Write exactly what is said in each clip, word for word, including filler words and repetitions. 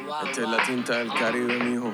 Esta es la tinta del Caribe, mijo.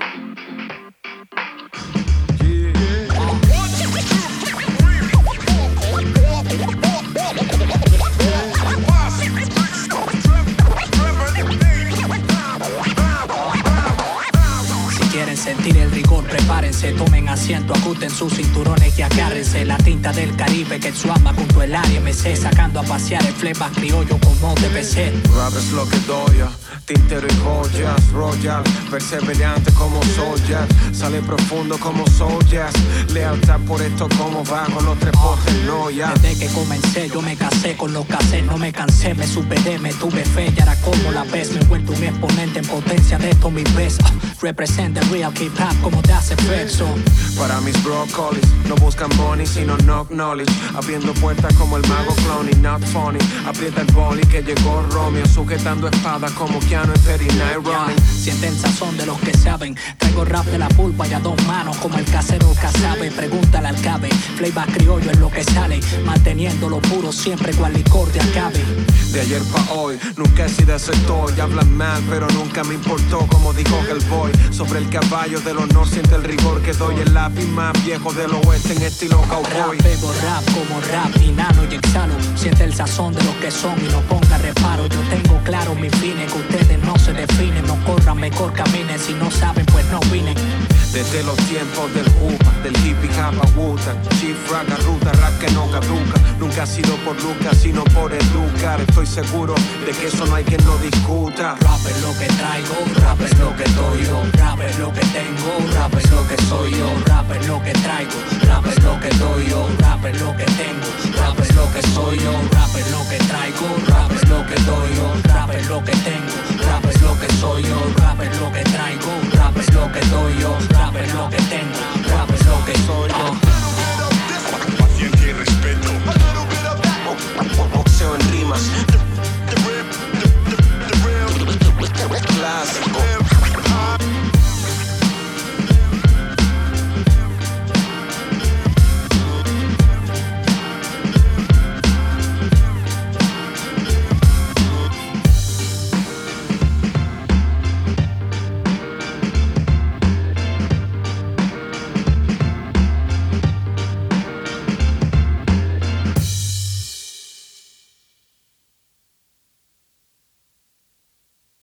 Quieren sentir el rigor, prepárense, tomen asiento, ajusten sus cinturones y agárrense. La tinta del Caribe que suama junto al área M C, sacando a pasear el flepa criollo como debe ser. Rap es lo que doy, tintero y joyas, royal, perseverante como soldier, sale profundo como soldiers, lealtad por esto como bajo los tres potes, no ya. Desde que comencé yo me casé con los casés, no me cansé, me superé, me tuve fe, y ahora como la ves, me he vuelto un exponente en potencia de esto mi vez. Uh, represent the real hip hop como te hace flexo. Para mis brocolis, no buscan money sino knock knowledge, abriendo puertas como el mago Cloney, not funny. Aprieta el boli que llegó Romeo, sujetando espadas como Keanu y Perry Night Running. Siente el sazón de los que saben, traigo rap de la pulpa y a dos manos como el casero casabe. Pregúntale al cabe, flavor criollo es lo que sale, manteniéndolo puro siempre cual licor de acabe. De ayer pa' hoy, nunca he sido ese toy. Hablan mal, pero nunca me importó, como dijo Hellboy. Sobre el caballo del honor siente el rigor que doy. El lápiz más viejo del oeste en estilo cowboy. Rap, pego rap como rap, inhalo y exhalo. Siente el sazón de los que son y no ponga reparo. Yo tengo claro mis fines, que ustedes no se definen. No corran, mejor caminen, si no saben pues no vinen. Desde los tiempos del Upa, del hippie japa Wutan, Chief Raga, ruta, rap que no caduca. Nunca ha sido por Lucas, sino por educar. Estoy seguro de que eso no hay quien lo discuta. Rap es lo que traigo, rap es lo que doy yo. Rap es lo que tengo, rap es lo que soy yo. Rap es lo que traigo, rap es lo que doy yo. Rap es lo que tengo, rap es lo que soy yo. Rap es lo que traigo,